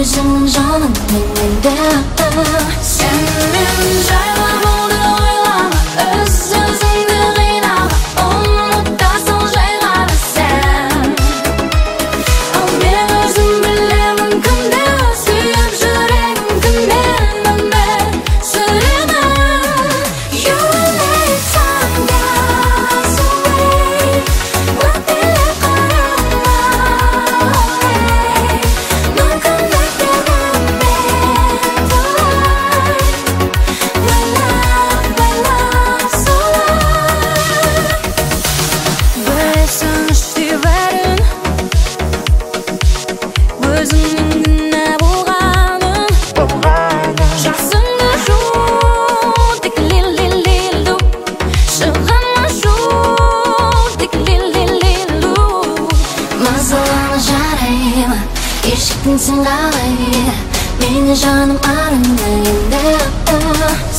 өзіңнің жаның менде. Сен жайлы болды ойлама, өз-өзіңді қинама, ұмытасың жай ғана сен. Ал мен өзім білемін кімді сүйіп жүрегім, кіммен өмір сүремін. You late tanga away, өтпелі қарама away. Мүмкіндік беремін мен талай, байла солай. Білесің іштей бәрін, өзіңнің кінә болғанын. Жақсыңды жу, тек лил-лил-лил-ду. Шығама шу, тек лил-лил-лил-ду. Мазалама жарайма, ешкім сен қалай. Мені жаным арыңда енді.